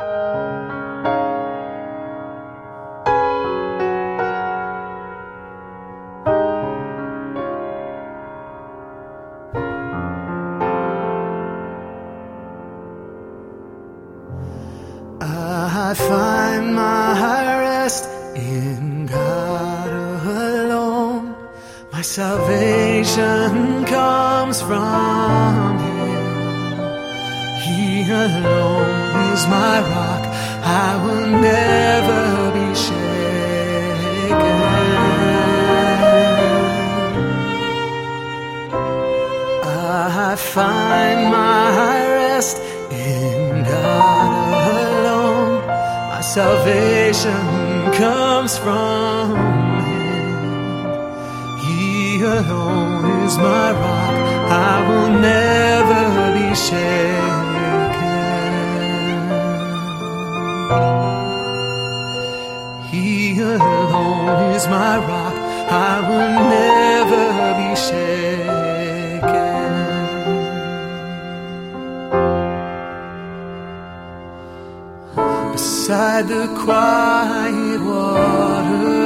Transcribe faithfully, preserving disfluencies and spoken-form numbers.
I find my rest in God alone. My salvation comes from Him. He alone is my rock. I will never be shaken. I find my rest in God alone. My salvation comes from Him. He alone is my rock. I will never be shaken. He alone is my rock. I will never be shaken. Beside the quiet water